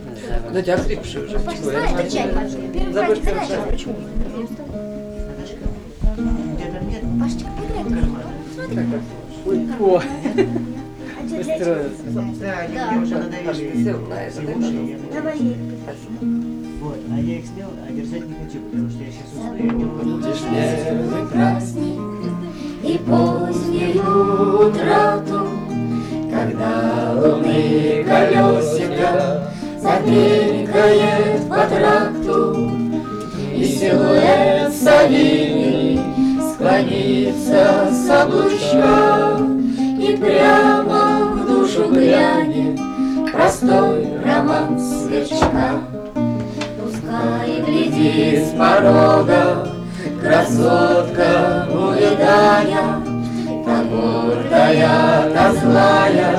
Ну, тебя хрипший уже. Забудь перчатку. Почему? Пашечка, поиграй. О, А устроился. Да, я уже Паш, ты сел на это, да? Давай. Вот, а я их снял, а держать не хочу, потому что я сейчас усну, я не буду. Тишнее. Праздник и позднюю утрату, когда луны колесико затренькает по тракту, и силуэт Савинии склонится с облучка, и прямо в душу глянет простой роман сверчка. Пускай глядит с порога красотка увядая, та гордая, та злая,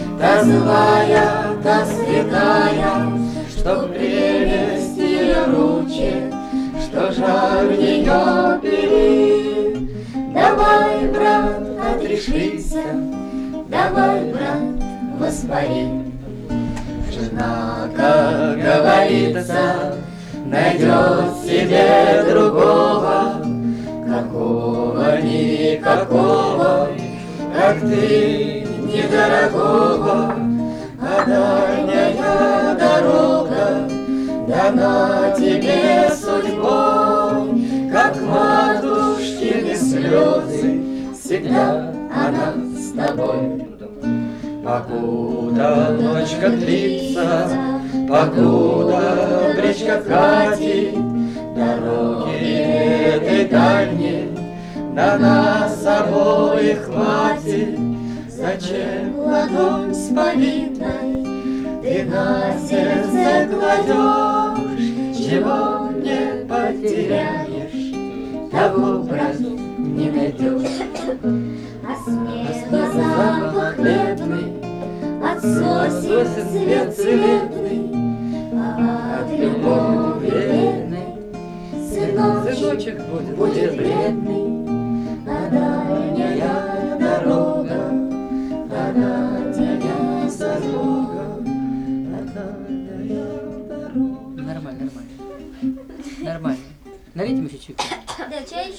та святая, что прелесть ее ручек, что жар ее перин. Давай, брат, отрешися, давай, брат, воспари. Жена, как говорится, найдет себе другого, какого-никакого, как ты, недорогого, а дальняя дорога дана тебе судьбой, как матушкины слезы, всегда она с тобой. Покуда ночка длится, покуда бричка катит, дороги этой дальней на нас обоих хватит. Зачем ладонь с повинной ты на сердце кладешь? Чего не потеряешь, того, брат, не найдешь. А смеха запах хлебный, от сосен цвет цветный, а от любови бедной сыночек будет бедный. А дальняя дорога, она тебя со Богом, а дальняя дорога. Нормально. Нормально. Налейте мне еще чайку. Да, чай еще.